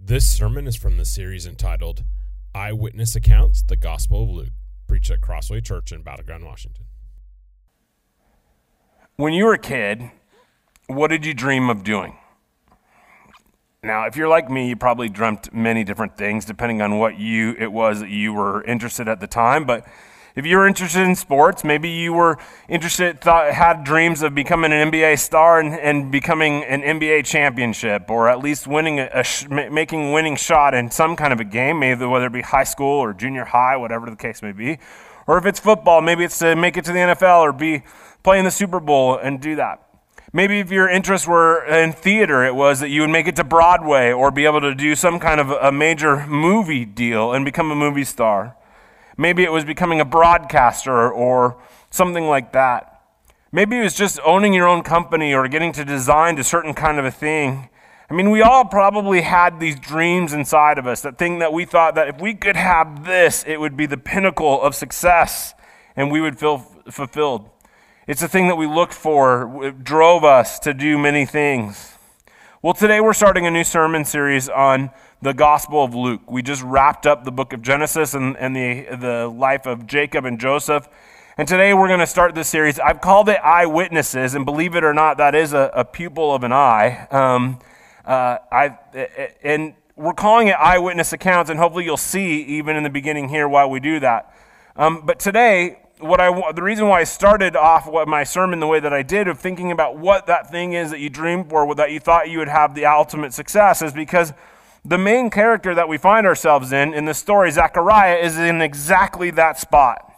This sermon is from the series entitled Eyewitness Accounts, the Gospel of Luke, preached at Crossway Church in Battleground, Washington. When you were a kid, what did you dream of doing? Now, if you're like me, you probably dreamt many different things depending on what it was that you were interested at the time. But if you were interested in sports, maybe you were had dreams of becoming an NBA star and becoming an NBA championship, or at least making a winning shot in some kind of a game, maybe whether it be high school or junior high, whatever the case may be. Or if it's football, maybe it's to make it to the NFL or play in the Super Bowl and do that. Maybe if your interests were in theater, it was that you would make it to Broadway or be able to do some kind of a major movie deal and become a movie star. Maybe it was becoming a broadcaster or something like that. Maybe it was just owning your own company or getting to design a certain kind of a thing. I mean, we all probably had these dreams inside of us, that thing that we thought that if we could have this, it would be the pinnacle of success and we would feel fulfilled. It's the thing that we looked for. It drove us to do many things. Well, today we're starting a new sermon series on the Gospel of Luke. We just wrapped up the book of Genesis and the life of Jacob and Joseph. And today we're going to start this series. I've called it Eyewitnesses, and believe it or not, that is a pupil of an eye. And we're calling it Eyewitness Accounts, and hopefully you'll see even in the beginning here why we do that. But today, the reason why I started off my sermon the way that I did, of thinking about what that thing is that you dreamed for, that you thought you would have the ultimate success, is because the main character that we find ourselves in the story, Zechariah, is in exactly that spot.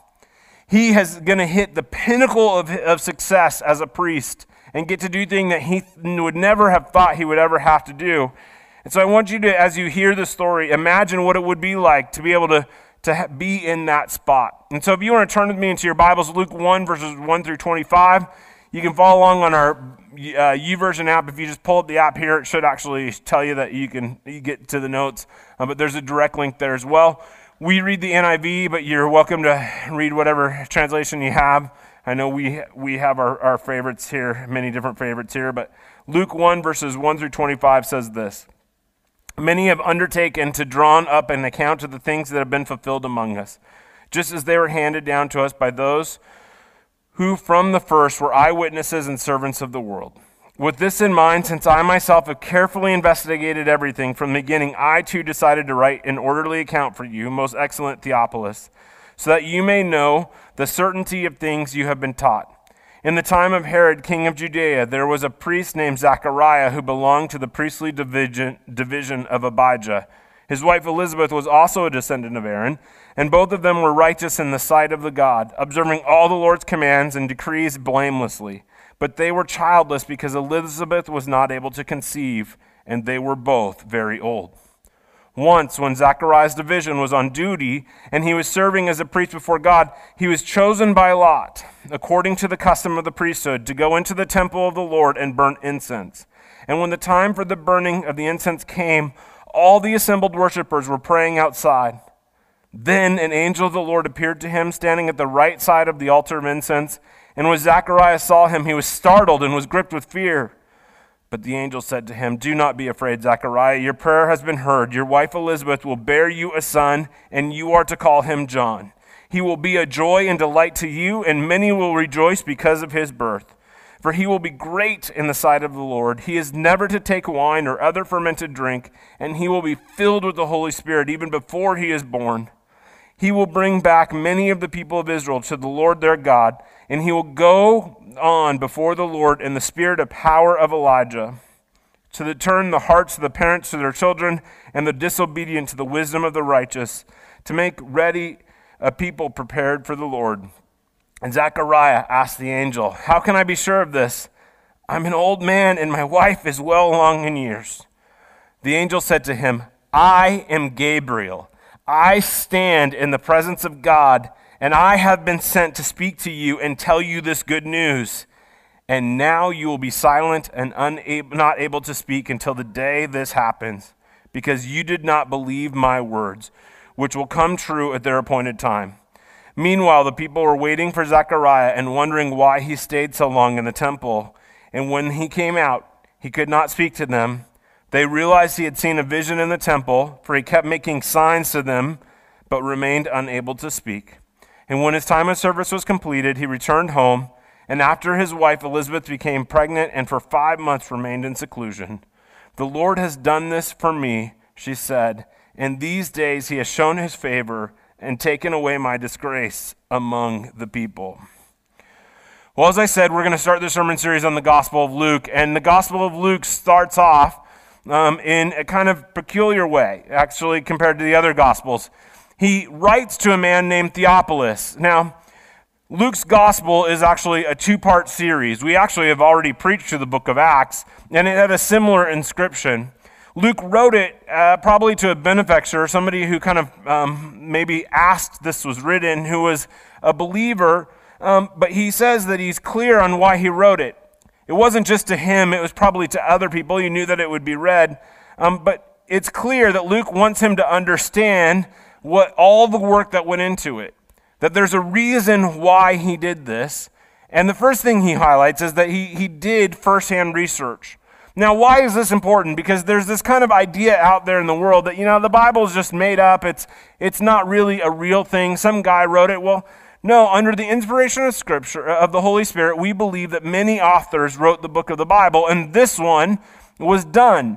He is going to hit the pinnacle of success as a priest and get to do things that he would never have thought he would ever have to do. And so I want you to, as you hear the story, imagine what it would be like to be able to be in that spot. And so if you want to turn with me into your Bibles, Luke 1, verses 1 through 25, you can follow along on our YouVersion app. If you just pull up the app here, it should actually tell you that you get to the notes, but there's a direct link there as well. We read the NIV, but you're welcome to read whatever translation you have. I know we have our favorites here, many different favorites here, but Luke 1, verses 1 through 25 says this. Many have undertaken to draw up an account of the things that have been fulfilled among us, just as they were handed down to us by those who from the first were eyewitnesses and servants of the world. With this in mind, since I myself have carefully investigated everything from the beginning, I too decided to write an orderly account for you, most excellent Theophilus, so that you may know the certainty of things you have been taught. In the time of Herod, king of Judea, there was a priest named Zechariah who belonged to the priestly division of Abijah. His wife Elizabeth was also a descendant of Aaron, and both of them were righteous in the sight of the God, observing all the Lord's commands and decrees blamelessly. But they were childless because Elizabeth was not able to conceive, and they were both very old. Once, when Zechariah's division was on duty and he was serving as a priest before God, he was chosen by lot, according to the custom of the priesthood, to go into the temple of the Lord and burn incense. And when the time for the burning of the incense came, all the assembled worshipers were praying outside. Then an angel of the Lord appeared to him, standing at the right side of the altar of incense. And when Zechariah saw him, he was startled and was gripped with fear. But the angel said to him, "Do not be afraid, Zechariah. Your prayer has been heard. Your wife Elizabeth will bear you a son, and you are to call him John. He will be a joy and delight to you, and many will rejoice because of his birth. For he will be great in the sight of the Lord. He is never to take wine or other fermented drink, and he will be filled with the Holy Spirit even before he is born. He will bring back many of the people of Israel to the Lord their God, and he will go on before the Lord in the spirit of power of Elijah, to turn the hearts of the parents to their children, and the disobedient to the wisdom of the righteous, to make ready a people prepared for the Lord." And Zechariah asked the angel, "How can I be sure of this? I'm an old man, and my wife is well along in years." The angel said to him, "I am Gabriel. I stand in the presence of God, and I have been sent to speak to you and tell you this good news. And now you will be silent and not able to speak until the day this happens, because you did not believe my words, which will come true at their appointed time." Meanwhile, the people were waiting for Zechariah and wondering why he stayed so long in the temple. And when he came out, he could not speak to them, They realized he had seen a vision in the temple, for he kept making signs to them, but remained unable to speak. And when his time of service was completed, he returned home, and after his wife Elizabeth became pregnant and for 5 months remained in seclusion. "The Lord has done this for me," she said. "In these days he has shown his favor and taken away my disgrace among the people." Well, as I said, we're going to start this sermon series on the Gospel of Luke, and the Gospel of Luke starts off in a kind of peculiar way, actually, compared to the other Gospels. He writes to a man named Theophilus. Now, Luke's Gospel is actually a two-part series. We actually have already preached through the book of Acts, and it had a similar inscription. Luke wrote it probably to a benefactor, somebody who kind of maybe asked this was written, who was a believer, but he says that he's clear on why he wrote it. It wasn't just to him, it was probably to other people. He knew that it would be read. But it's clear that Luke wants him to understand what all the work that went into it, that there's a reason why he did this. And the first thing he highlights is that he did firsthand research. Now, why is this important? Because there's this kind of idea out there in the world that, the Bible is just made up. It's not really a real thing. Some guy wrote it. Well, no, under the inspiration of Scripture, of the Holy Spirit, we believe that many authors wrote the book of the Bible, and this one was done.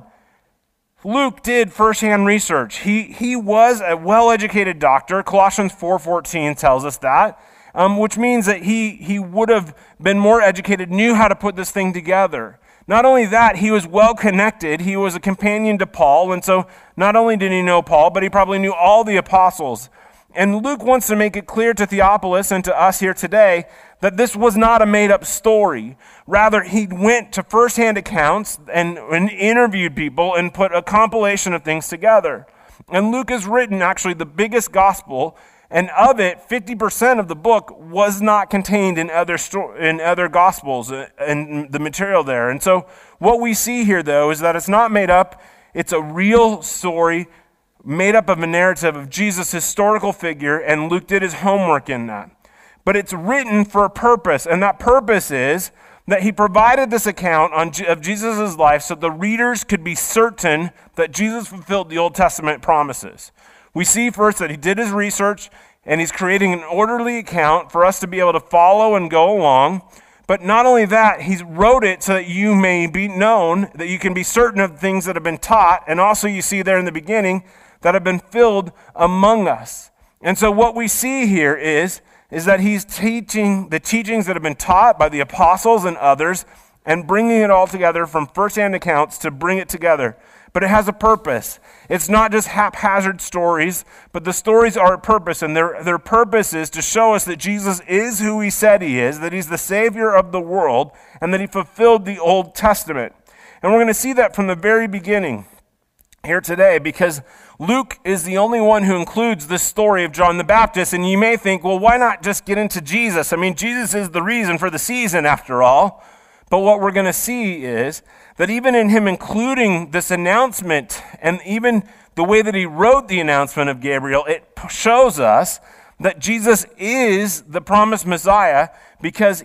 Luke did firsthand research. He was a well-educated doctor. Colossians 4:14 tells us that, which means that he would have been more educated, knew how to put this thing together. Not only that, he was well-connected. He was a companion to Paul, and so not only did he know Paul, but he probably knew all the apostles. And Luke wants to make it clear to Theophilus and to us here today that this was not a made-up story. Rather, he went to firsthand accounts and interviewed people and put a compilation of things together. And Luke has written actually the biggest gospel, and of it, 50% of the book was not contained in other gospels and the material there. And so what we see here, though, is that it's not made up. It's a real story made up of a narrative of Jesus' historical figure, and Luke did his homework in that. But it's written for a purpose, and that purpose is that he provided this account of Jesus' life so the readers could be certain that Jesus fulfilled the Old Testament promises. We see first that he did his research, and he's creating an orderly account for us to be able to follow and go along. But not only that, he wrote it so that you may be known, that you can be certain of things that have been taught, and also you see there in the beginning that have been filled among us. And so what we see here is that he's teaching the teachings that have been taught by the apostles and others and bringing it all together from firsthand accounts to bring it together. But it has a purpose. It's not just haphazard stories, but the stories are a purpose, and their purpose is to show us that Jesus is who he said he is, that he's the Savior of the world, and that he fulfilled the Old Testament. And we're going to see that from the very beginning here today, because Luke is the only one who includes this story of John the Baptist, and you may think, well, why not just get into Jesus? I mean, Jesus is the reason for the season after all. But what we're going to see is that even in him including this announcement, and even the way that he wrote the announcement of Gabriel, it shows us that Jesus is the promised Messiah because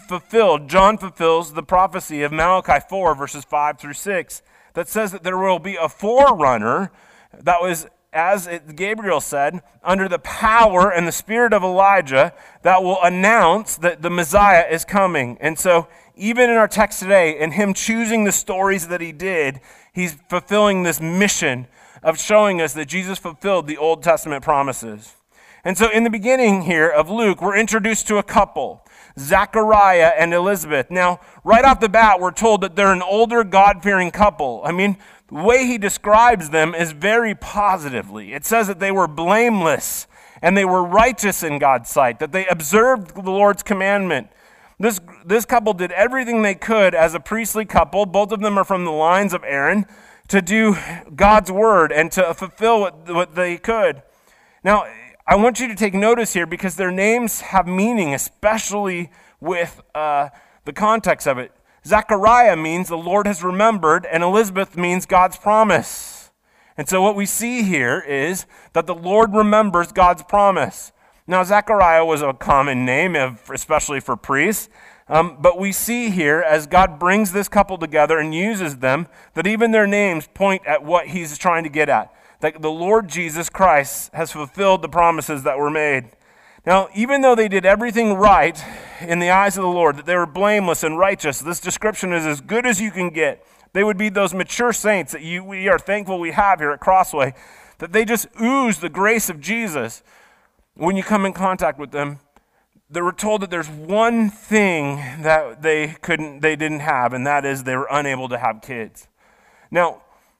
John fulfills the prophecy of Malachi 4, verses 5 through 6, that says that there will be a forerunner that was, as Gabriel said, under the power and the spirit of Elijah, that will announce that the Messiah is coming. And so even in our text today, in him choosing the stories that he did, he's fulfilling this mission of showing us that Jesus fulfilled the Old Testament promises. And so in the beginning here of Luke, we're introduced to a couple, Zechariah and Elizabeth. Now, right off the bat, we're told that they're an older, God-fearing couple. I mean, the way he describes them is very positively. It says that they were blameless and they were righteous in God's sight, that they observed the Lord's commandment. This couple did everything they could as a priestly couple. Both of them are from the lines of Aaron, to do God's word and to fulfill what they could. Now, I want you to take notice here because their names have meaning, especially with the context of it. Zechariah means the Lord has remembered, and Elizabeth means God's promise. And so what we see here is that the Lord remembers God's promise. Now, Zechariah was a common name, especially for priests. But we see here, as God brings this couple together and uses them, that even their names point at what he's trying to get at. That the Lord Jesus Christ has fulfilled the promises that were made. Now, even though they did everything right in the eyes of the Lord, that they were blameless and righteous, this description is as good as you can get. They would be those mature saints that we are thankful we have here at Crossway, that they just ooze the grace of Jesus. When you come in contact with them, they were told that there's one thing that they didn't have, and that is they were unable to have kids. Now,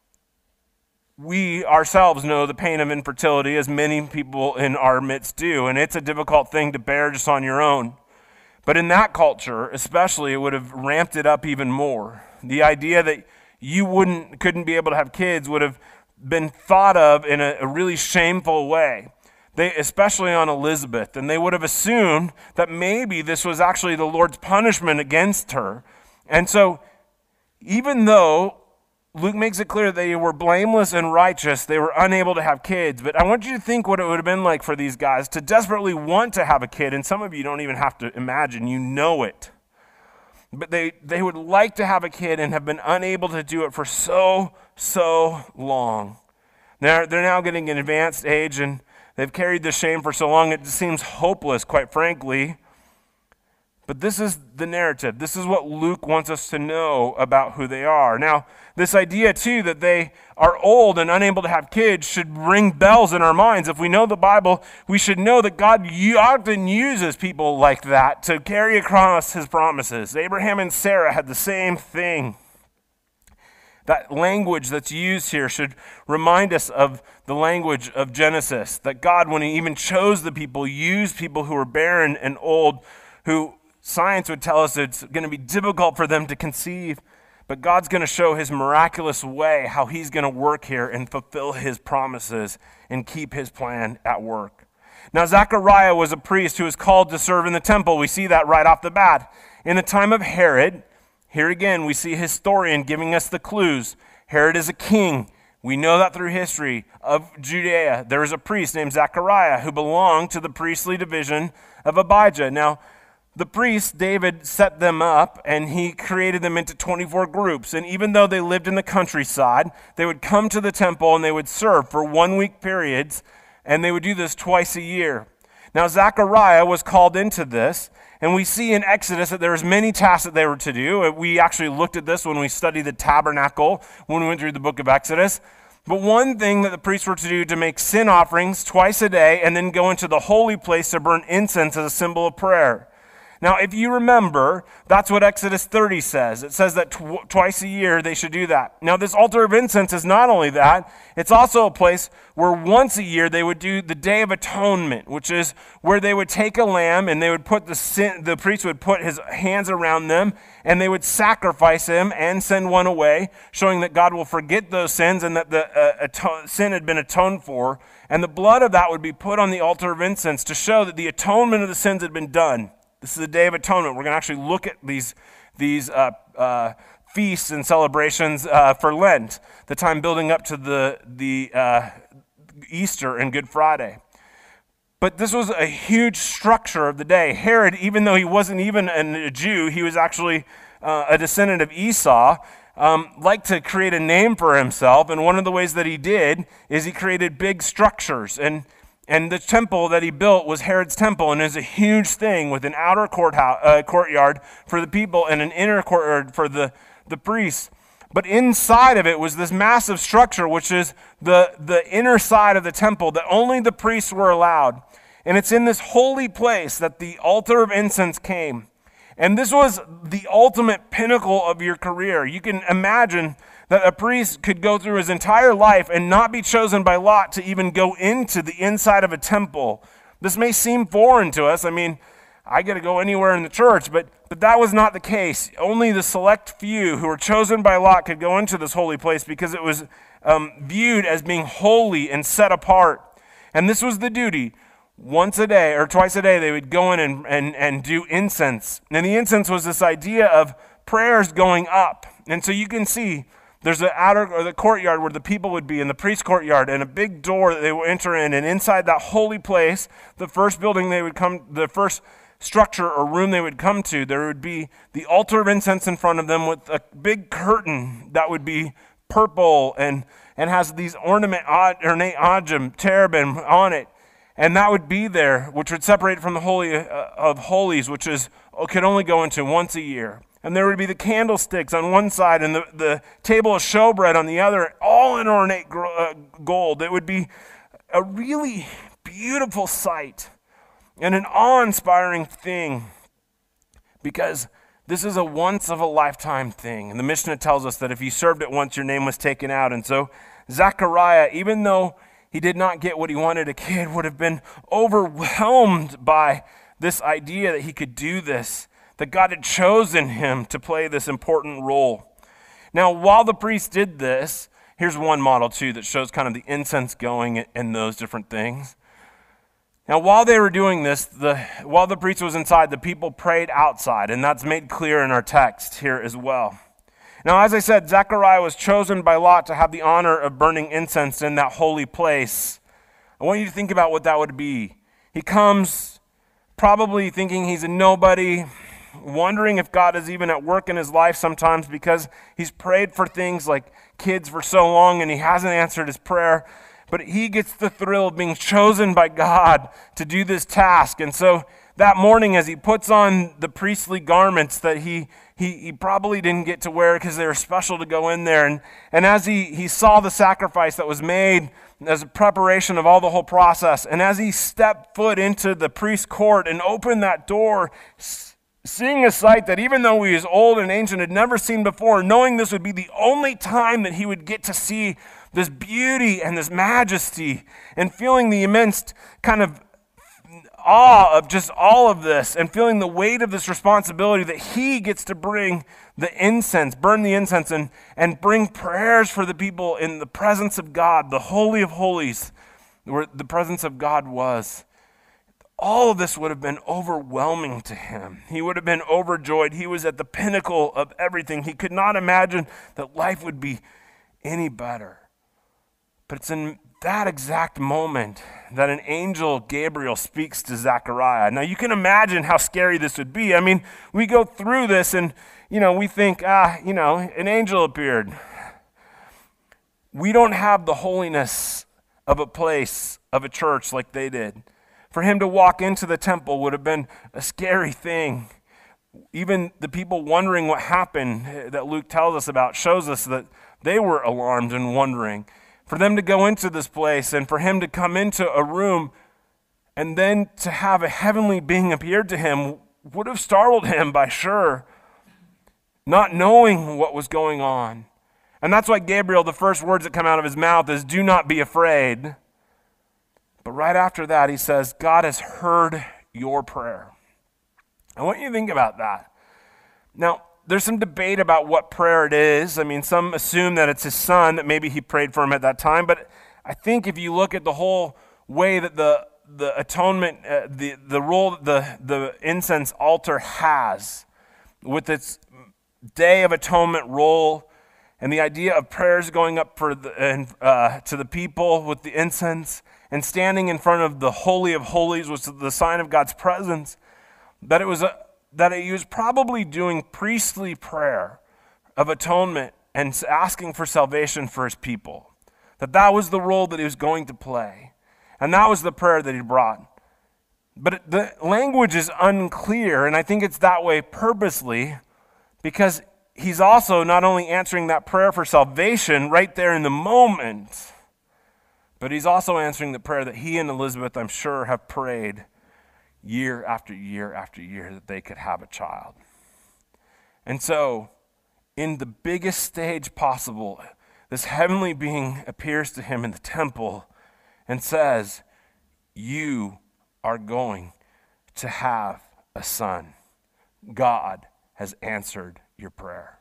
we ourselves know the pain of infertility, as many people in our midst do, and it's a difficult thing to bear just on your own. But in that culture, especially, it would have ramped it up even more. The idea that you couldn't be able to have kids would have been thought of in a really shameful way. Especially on Elizabeth, and they would have assumed that maybe this was actually the Lord's punishment against her. And so, even though Luke makes it clear they were blameless and righteous, they were unable to have kids. But I want you to think what it would have been like for these guys to desperately want to have a kid, and some of you don't even have to imagine, you know it. But they would like to have a kid and have been unable to do it for so long. They're now getting an advanced age, and they've carried this shame for so long, it seems hopeless, quite frankly. But this is the narrative. This is what Luke wants us to know about who they are. Now, this idea, too, that they are old and unable to have kids should ring bells in our minds. If we know the Bible, we should know that God often uses people like that to carry across his promises. Abraham and Sarah had the same thing. That language that's used here should remind us of the language of Genesis, that God, when he even chose the people, used people who were barren and old, who science would tell us it's going to be difficult for them to conceive, but God's going to show his miraculous way, how he's going to work here and fulfill his promises and keep his plan at work. Now, Zechariah was a priest who was called to serve in the temple. We see that right off the bat. In the time of Herod, here again, we see a historian giving us the clues. Herod is a king. We know that through history of Judea. There was a priest named Zechariah who belonged to the priestly division of Abijah. Now, the priest, David, set them up, and he created them into 24 groups. And even though they lived in the countryside, they would come to the temple and they would serve for 1 week periods, and they would do this twice a year. Now, Zechariah was called into this, and we see in Exodus that there's many tasks that they were to do. We actually looked at this when we studied the tabernacle, when we went through the book of Exodus. But one thing that the priests were to do to make sin offerings twice a day and then go into the holy place to burn incense as a symbol of prayer. Now, if you remember, that's what Exodus 30 says. It says that twice a year they should do that. Now, this altar of incense is not only that, it's also a place where once a year they would do the Day of Atonement, which is where they would take a lamb and they would put the priest would put his hands around them and they would sacrifice him and send one away, showing that God will forget those sins and that the sin had been atoned for. And the blood of that would be put on the altar of incense to show that the atonement of the sins had been done. This is the Day of Atonement. We're going to actually look at these feasts and celebrations for Lent, the time building up to the Easter and Good Friday. But this was a huge structure of the day. Herod, even though he wasn't even a Jew, he was actually a descendant of Esau, liked to create a name for himself. And one of the ways that he did is he created big structures. And the temple that he built was Herod's temple, and it was a huge thing with an outer courtyard for the people and an inner courtyard for the priests. But inside of it was this massive structure, which is the inner side of the temple that only the priests were allowed. And it's in this holy place that the altar of incense came. And this was the ultimate pinnacle of your career. You can imagine that a priest could go through his entire life and not be chosen by lot to even go into the inside of a temple. This may seem foreign to us. I mean, I get to go anywhere in the church, but that was not the case. Only the select few who were chosen by lot could go into this holy place because it was viewed as being holy and set apart. And this was the duty. Once a day or twice a day, they would go in and do incense. And the incense was this idea of prayers going up. And so you can see there's the outer or the courtyard where the people would be, in the priest's courtyard, and a big door that they would enter in. And inside that holy place, the first building they would come, the first structure or room they would come to, there would be the altar of incense in front of them with a big curtain that would be purple and has these ornate cherubim on it. And that would be there, which would separate from the Holy of Holies, which could only go into once a year. And there would be the candlesticks on one side and the table of showbread on the other, all in ornate gold. It would be a really beautiful sight and an awe-inspiring thing, because this is a once-of-a-lifetime thing. And the Mishnah tells us that if you served it once, your name was taken out. And so Zechariah, even though he did not get what he wanted, a kid would have been overwhelmed by this idea that he could do this, that God had chosen him to play this important role. Now, while the priest did this, here's one model too that shows kind of the incense going and those different things. Now, while they were doing this, while the priest was inside, the people prayed outside, and that's made clear in our text here as well. Now, as I said, Zechariah was chosen by Lot to have the honor of burning incense in that holy place. I want you to think about what that would be. He comes probably thinking he's a nobody, wondering if God is even at work in his life sometimes, because he's prayed for things like kids for so long and he hasn't answered his prayer. But he gets the thrill of being chosen by God to do this task. And so that morning, as he puts on the priestly garments that he probably didn't get to wear because they were special to go in there, and as he saw the sacrifice that was made as a preparation of all the whole process, and as he stepped foot into the priest's court and opened that door, seeing a sight that even though he was old and ancient, had never seen before, knowing this would be the only time that he would get to see this beauty and this majesty, and feeling the immense kind of awe of just all of this, and feeling the weight of this responsibility that he gets to bring the incense, burn the incense, and bring prayers for the people in the presence of God, the Holy of Holies, where the presence of God was. All of this would have been overwhelming to him. He would have been overjoyed. He was at the pinnacle of everything. He could not imagine that life would be any better. But it's in that exact moment that an angel, Gabriel, speaks to Zechariah. Now, you can imagine how scary this would be. I mean, we go through this and, we think, an angel appeared. We don't have the holiness of a place, of a church like they did. For him to walk into the temple would have been a scary thing. Even the people wondering what happened that Luke tells us about shows us that they were alarmed and wondering. For them to go into this place and for him to come into a room and then to have a heavenly being appear to him would have startled him by sure, not knowing what was going on. And that's why Gabriel, the first words that come out of his mouth is, "Do not be afraid." But right after that, he says, "God has heard your prayer." I want you to think about that. Now, there's some debate about what prayer it is. I mean, some assume that it's his son, that maybe he prayed for him at that time. But I think if you look at the whole way that the atonement, the role that the incense altar has, with its Day of Atonement role, and the idea of prayers going up to the people with the incense, and standing in front of the Holy of Holies, which is the sign of God's presence, that he was probably doing priestly prayer of atonement and asking for salvation for his people. That was the role that he was going to play. And that was the prayer that he brought. But the language is unclear, and I think it's that way purposely, because he's also not only answering that prayer for salvation right there in the moment, but he's also answering the prayer that he and Elizabeth, I'm sure, have prayed year after year after year, that they could have a child. And so, in the biggest stage possible, this heavenly being appears to him in the temple and says, "You are going to have a son. God has answered your prayer."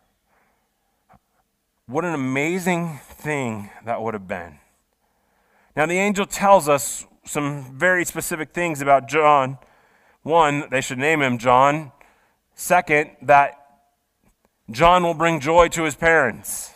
What an amazing thing that would have been. Now, the angel tells us some very specific things about John. One, they should name him John. Second, that John will bring joy to his parents.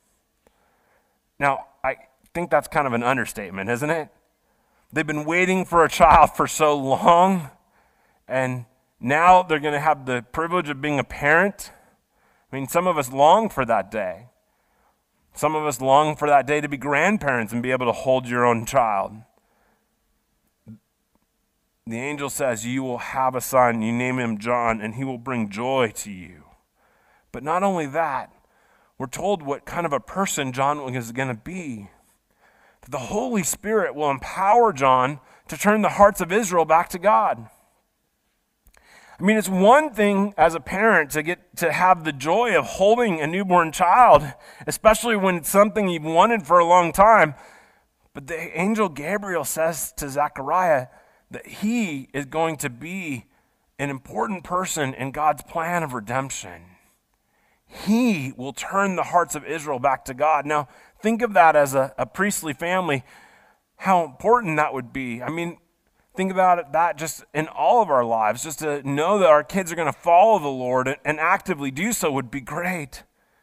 Now, I think that's kind of an understatement, isn't it? They've been waiting for a child for so long, and Now they're going to have the privilege of being a parent. I mean, some of us long for that day. Some of us long for that day to be grandparents and be able to hold your own child. The angel says, you will have a son, you name him John, and he will bring joy to you. But not only that, we're told what kind of a person John is going to be. That the Holy Spirit will empower John to turn the hearts of Israel back to God. I mean, it's one thing as a parent to get to have the joy of holding a newborn child, especially when it's something you've wanted for a long time. But the angel Gabriel says to Zechariah that he is going to be an important person in God's plan of redemption. He will turn the hearts of Israel back to God. Now, think of that as a priestly family, how important that would be. I mean, think about it, that just in all of our lives, just to know that our kids are going to follow the Lord and actively do so would be great.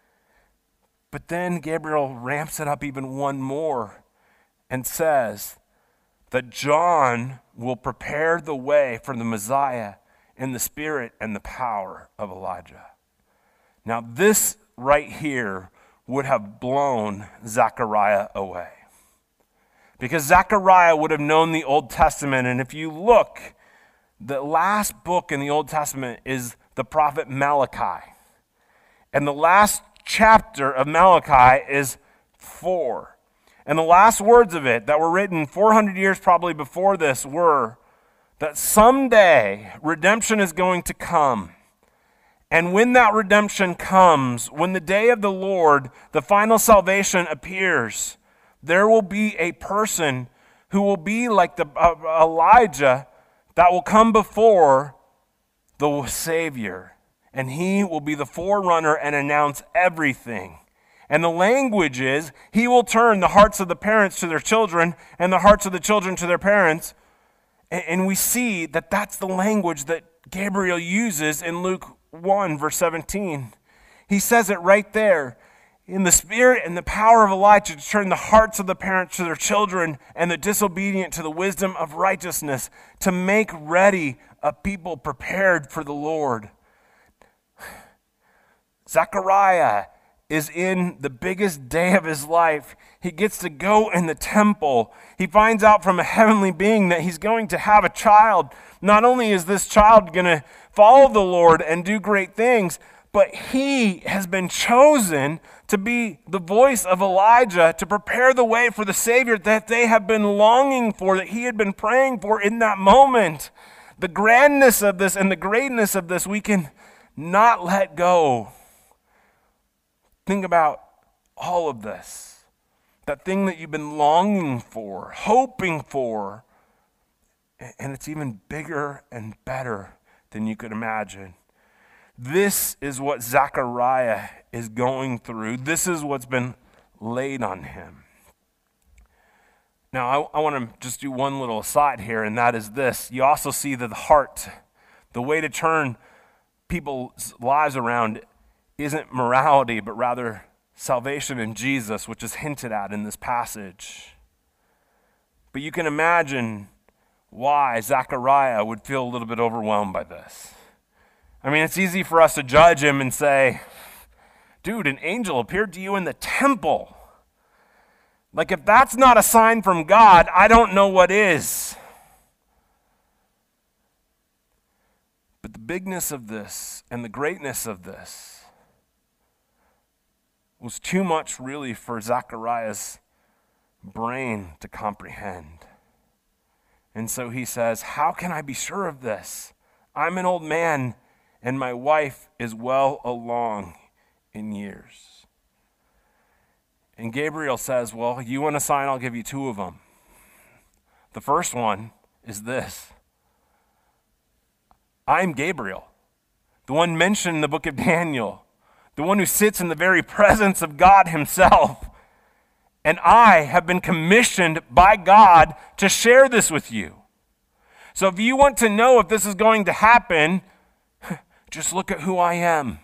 But then Gabriel ramps it up even one more and says that John will prepare the way for the Messiah in the spirit and the power of Elijah. Now, this right here would have blown Zechariah away. Because Zechariah would have known the Old Testament, and if you look, the last book in the Old Testament is the prophet Malachi. And the last chapter of Malachi is 4. And the last words of it that were written 400 years probably before this were that someday redemption is going to come. And when that redemption comes, when the day of the Lord, the final salvation appears, there will be a person who will be like the Elijah that will come before the Savior. And he will be the forerunner and announce everything. And the language is, he will turn the hearts of the parents to their children and the hearts of the children to their parents. And we see that that's the language that Gabriel uses in Luke 1, verse 17. He says it right there. In the spirit and the power of Elijah, to turn the hearts of the parents to their children and the disobedient to the wisdom of righteousness, to make ready a people prepared for the Lord. Zechariah is in the biggest day of his life. He gets to go in the temple. He finds out from a heavenly being that he's going to have a child. Not only is this child going to follow the Lord and do great things, but he has been chosen to be the voice of Elijah to prepare the way for the Savior that they have been longing for, that he had been praying for in that moment. The grandness of this and the greatness of this, we can not let go. Think about all of this. That thing that you've been longing for, hoping for, and it's even bigger and better than you could imagine. This is what Zechariah is going through. This is what's been laid on him. Now, I want to just do one little aside here, and that is this. You also see that the heart, the way to turn people's lives around isn't morality, but rather salvation in Jesus, which is hinted at in this passage. But you can imagine why Zechariah would feel a little bit overwhelmed by this. I mean, it's easy for us to judge him and say, dude, an angel appeared to you in the temple. Like, if that's not a sign from God, I don't know what is. But the bigness of this and the greatness of this was too much really for Zechariah's brain to comprehend. And so he says, how can I be sure of this? I'm an old man, and my wife is well along in years. And Gabriel says, well, you want a sign, I'll give you two of them. The first one is this. I'm Gabriel, the one mentioned in the book of Daniel, the one who sits in the very presence of God himself. And I have been commissioned by God to share this with you. So if you want to know if this is going to happen, just look at who I am.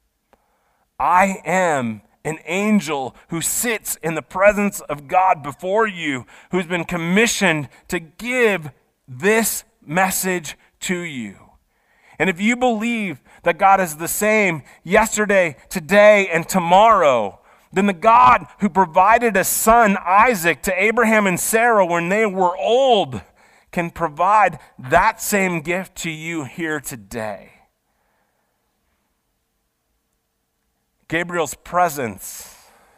I am an angel who sits in the presence of God before you, who's been commissioned to give this message to you. And if you believe that God is the same yesterday, today, and tomorrow, then the God who provided a son, Isaac, to Abraham and Sarah when they were old can provide that same gift to you here today. Gabriel's presence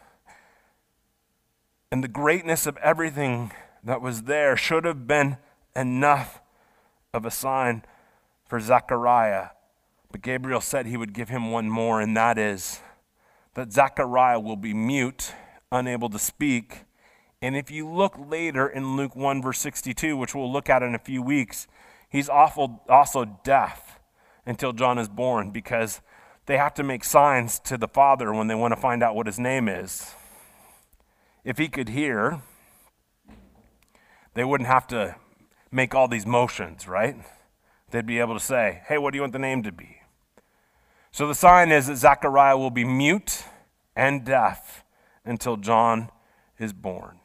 and the greatness of everything that was there should have been enough of a sign for Zechariah. But Gabriel said he would give him one more, and that is that Zechariah will be mute, unable to speak. And if you look later in Luke 1, verse 62, which we'll look at in a few weeks, he's also deaf until John is born, because they have to make signs to the father when they want to find out what his name is. If he could hear, they wouldn't have to make all these motions, right? They'd be able to say, hey, what do you want the name to be? So the sign is that Zechariah will be mute and deaf until John is born.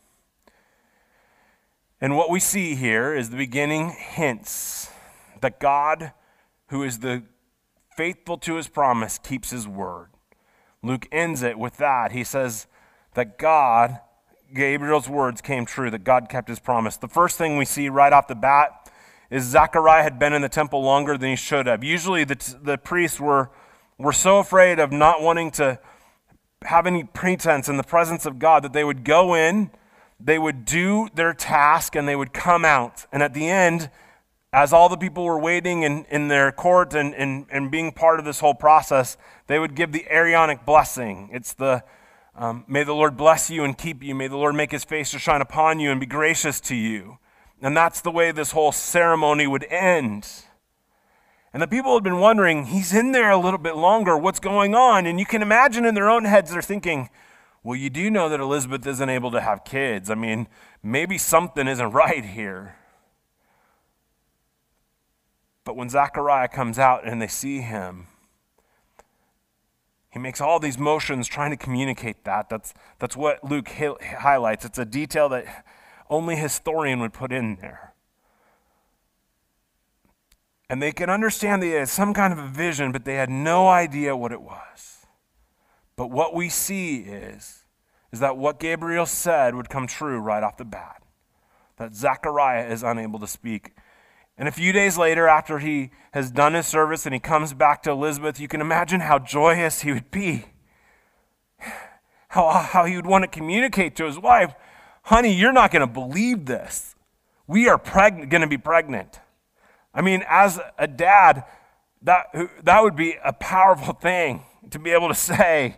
And what we see here is the beginning hints that God, who is the faithful to his promise, keeps his word. Luke ends it with that. He says that God, Gabriel's words came true, that God kept his promise. The first thing we see right off the bat is Zechariah had been in the temple longer than he should have. Usually the priests were so afraid of not wanting to have any pretense in the presence of God that they would go in, they would do their task, and they would come out. And at the end, as all the people were waiting in their court and being part of this whole process, they would give the Aaronic blessing. It's the, may the Lord bless you and keep you. May the Lord make his face to shine upon you and be gracious to you. And that's the way this whole ceremony would end. And the people had been wondering, he's in there a little bit longer, what's going on? And you can imagine in their own heads, they're thinking, well, you do know that Elizabeth isn't able to have kids. I mean, maybe something isn't right here. But when Zechariah comes out and they see him, he makes all these motions trying to communicate that. That's what Luke highlights. It's a detail that only a historian would put in there. And they can understand that it had some kind of a vision, but they had no idea what it was. But what we see is that what Gabriel said would come true right off the bat, that Zechariah is unable to speak. And a few days later, after he has done his service and he comes back to Elizabeth, you can imagine how joyous he would be. How he would want to communicate to his wife, honey, you're not going to believe this. We are going to be pregnant. I mean, as a dad, that would be a powerful thing to be able to say.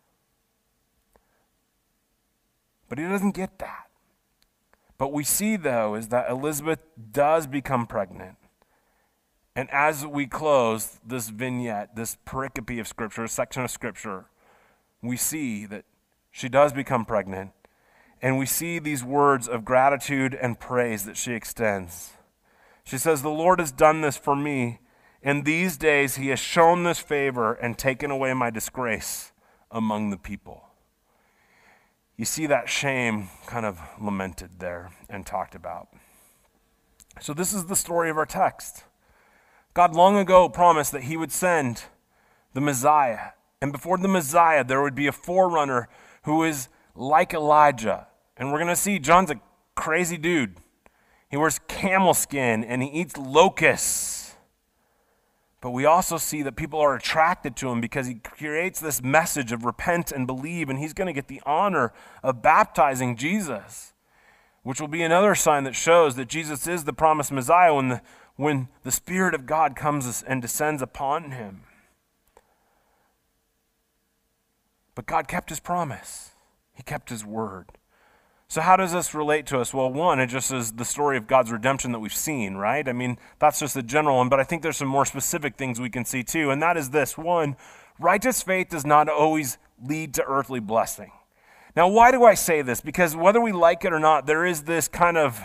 But he doesn't get that. But we see, though, is that Elizabeth does become pregnant. And as we close this vignette, this pericope of Scripture, a section of Scripture, we see that she does become pregnant. And we see these words of gratitude and praise that she extends. She says, the Lord has done this for me. In these days, he has shown this favor and taken away my disgrace among the people. You see that shame kind of lamented there and talked about. So this is the story of our text. God long ago promised that he would send the Messiah. And before the Messiah, there would be a forerunner who is like Elijah. And we're going to see John's a crazy dude. He wears camel skin and he eats locusts. But we also see that people are attracted to him because he creates this message of repent and believe, and he's going to get the honor of baptizing Jesus, which will be another sign that shows that Jesus is the promised Messiah when the Spirit of God comes and descends upon him. But God kept his promise. He kept his word. So how does this relate to us? Well, one, it just is the story of God's redemption that we've seen, right? I mean, that's just the general one, but I think there's some more specific things we can see too, and that is this. One, righteous faith does not always lead to earthly blessing. Now, why do I say this? Because whether we like it or not, there is this kind of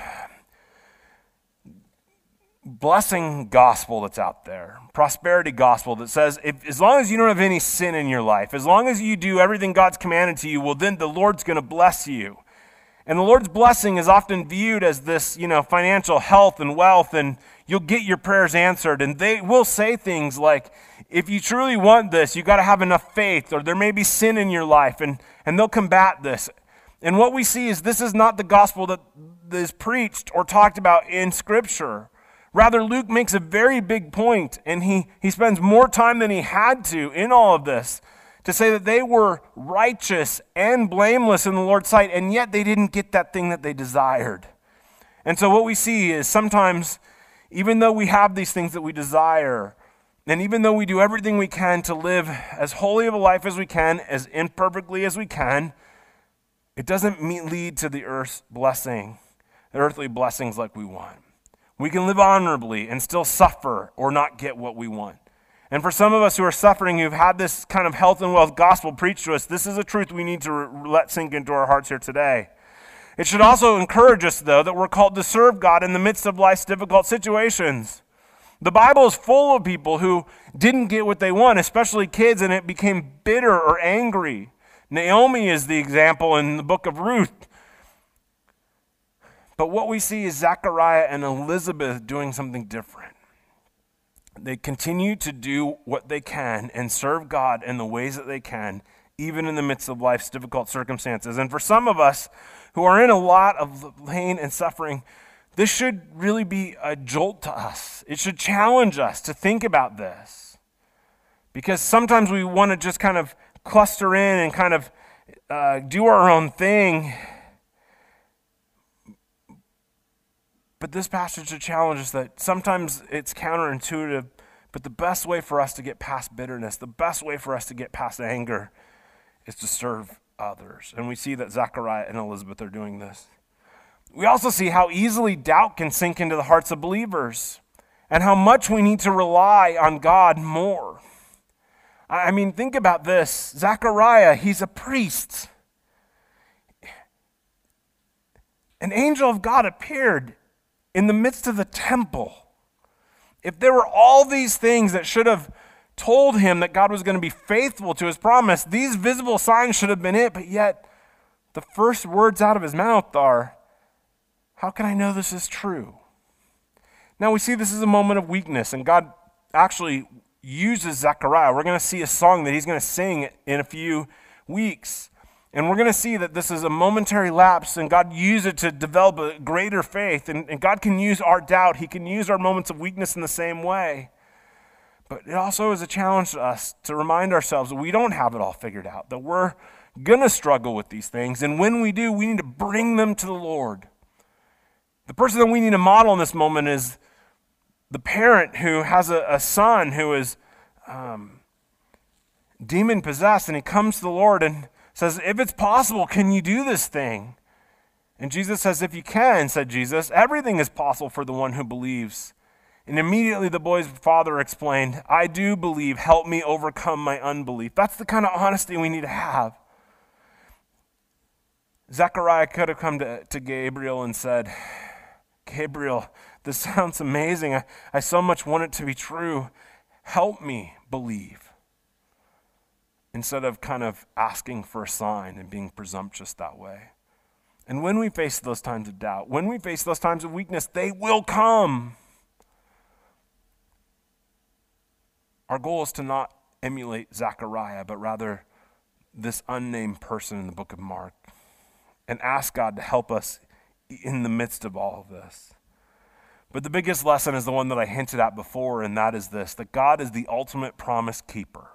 blessing gospel that's out there, prosperity gospel that says, as long as you don't have any sin in your life, as long as you do everything God's commanded to you, well, then the Lord's going to bless you. And the Lord's blessing is often viewed as this, financial health and wealth, and you'll get your prayers answered. And they will say things like, if you truly want this, you got to have enough faith, or there may be sin in your life, and they'll combat this. And what we see is this is not the gospel that is preached or talked about in Scripture. Rather, Luke makes a very big point, and he spends more time than he had to in all of this to say that they were righteous and blameless in the Lord's sight, and yet they didn't get that thing that they desired. And so what we see is sometimes, even though we have these things that we desire, and even though we do everything we can to live as holy of a life as we can, as imperfectly as we can, it doesn't lead to the earthly blessings like we want. We can live honorably and still suffer or not get what we want. And for some of us who are suffering, who've had this kind of health and wealth gospel preached to us, this is a truth we need to let sink into our hearts here today. It should also encourage us, though, that we're called to serve God in the midst of life's difficult situations. The Bible is full of people who didn't get what they want, especially kids, and it became bitter or angry. Naomi is the example in the book of Ruth. But what we see is Zechariah and Elizabeth doing something different. They continue to do what they can and serve God in the ways that they can, even in the midst of life's difficult circumstances. And for some of us who are in a lot of pain and suffering, this should really be a jolt to us. It should challenge us to think about this. Because sometimes we want to just kind of cluster in and kind of do our own thing. But this passage should challenge us that sometimes it's counterintuitive, but the best way for us to get past bitterness, the best way for us to get past anger is to serve others. And we see that Zechariah and Elizabeth are doing this. We also see how easily doubt can sink into the hearts of believers and how much we need to rely on God more. I mean, think about this. Zechariah, he's a priest. An angel of God appeared in the midst of the temple. If there were all these things that should have told him that God was going to be faithful to his promise, these visible signs should have been it, but yet the first words out of his mouth are, "How can I know this is true?" Now we see this is a moment of weakness, and God actually uses Zechariah. We're going to see a song that he's going to sing in a few weeks. And we're going to see that this is a momentary lapse, and God used it to develop a greater faith. And God can use our doubt. He can use our moments of weakness in the same way. But it also is a challenge to us to remind ourselves that we don't have it all figured out, that we're going to struggle with these things. And when we do, we need to bring them to the Lord. The person that we need to model in this moment is the parent who has a son who is demon-possessed, and he comes to the Lord and says, "If it's possible, can you do this thing?" And Jesus says, "If you can," said Jesus, "everything is possible for the one who believes." And immediately the boy's father explained, "I do believe, help me overcome my unbelief." That's the kind of honesty we need to have. Zechariah could have come to Gabriel and said, "Gabriel, this sounds amazing. I so much want it to be true. Help me believe." Instead of kind of asking for a sign and being presumptuous that way. And when we face those times of doubt, when we face those times of weakness, they will come. Our goal is to not emulate Zechariah, but rather this unnamed person in the book of Mark, and ask God to help us in the midst of all of this. But the biggest lesson is the one that I hinted at before, and that is this, that God is the ultimate promise keeper.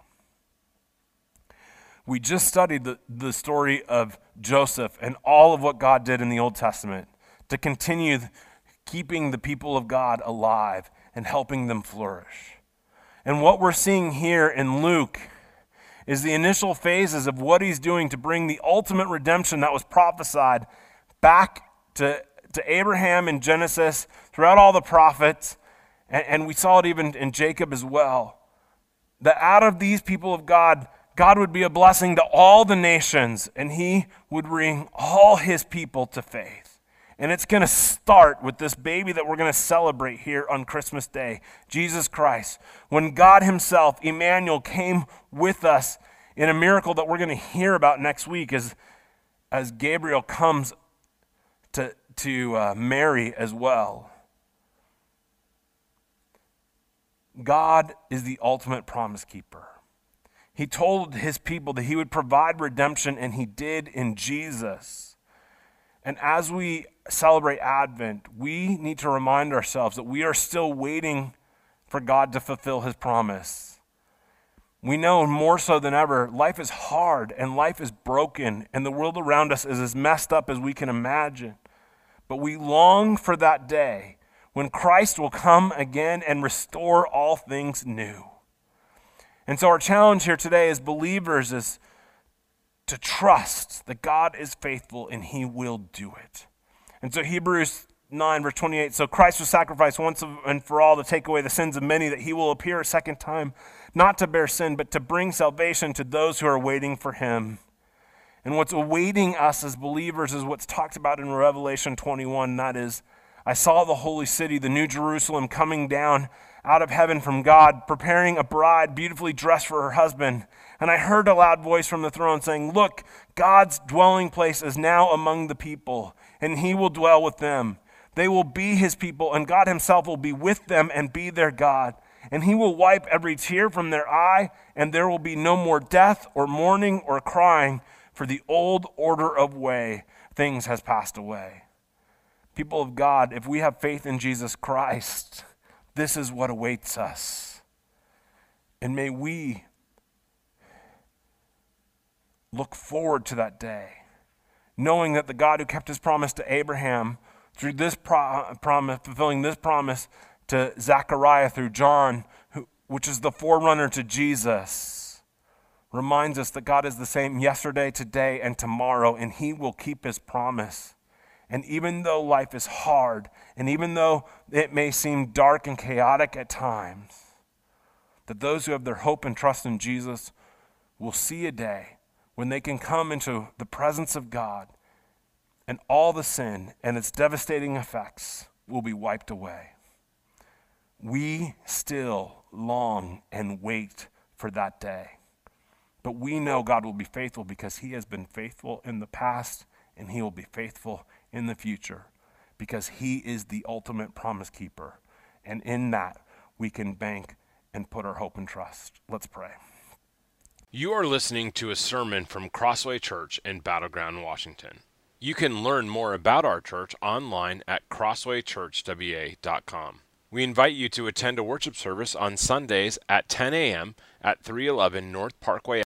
We just studied the story of Joseph and all of what God did in the Old Testament to continue keeping the people of God alive and helping them flourish. And what we're seeing here in Luke is the initial phases of what he's doing to bring the ultimate redemption that was prophesied back to Abraham in Genesis, throughout all the prophets, and we saw it even in Jacob as well. That out of these people of God, God would be a blessing to all the nations, and he would bring all his people to faith. And it's going to start with this baby that we're going to celebrate here on Christmas Day, Jesus Christ. When God himself, Emmanuel, came with us in a miracle that we're going to hear about next week as Gabriel comes to Mary as well. God is the ultimate promise keeper. He told his people that he would provide redemption, and he did in Jesus. And as we celebrate Advent, we need to remind ourselves that we are still waiting for God to fulfill his promise. We know more so than ever, life is hard and life is broken, and the world around us is as messed up as we can imagine. But we long for that day when Christ will come again and restore all things new. And so our challenge here today as believers is to trust that God is faithful and he will do it. And so Hebrews 9 verse 28, so Christ was sacrificed once and for all to take away the sins of many, that he will appear a second time, not to bear sin, but to bring salvation to those who are waiting for him. And what's awaiting us as believers is what's talked about in Revelation 21, that is, I saw the holy city, the new Jerusalem, coming down out of heaven from God, preparing a bride beautifully dressed for her husband. And I heard a loud voice from the throne saying, look, God's dwelling place is now among the people, and he will dwell with them. They will be his people, and God himself will be with them and be their God. And he will wipe every tear from their eye, and there will be no more death or mourning or crying, for the old order of things has passed away. People of God, if we have faith in Jesus Christ, this is what awaits us. And may we look forward to that day, knowing that the God who kept his promise to Abraham through this promise, fulfilling this promise to Zechariah through John, which is the forerunner to Jesus, reminds us that God is the same yesterday, today, and tomorrow, and he will keep his promise. And even though life is hard, and even though it may seem dark and chaotic at times, that those who have their hope and trust in Jesus will see a day when they can come into the presence of God, and all the sin and its devastating effects will be wiped away. We still long and wait for that day. But we know God will be faithful because he has been faithful in the past, and he will be faithful in the future because he is the ultimate promise keeper. And in that, we can bank and put our hope and trust. Let's pray. You are listening to a sermon from Crossway Church in Battleground, Washington. You can learn more about our church online at crosswaychurchwa.com. We invite you to attend a worship service on Sundays at 10 a.m. at 311 North Parkway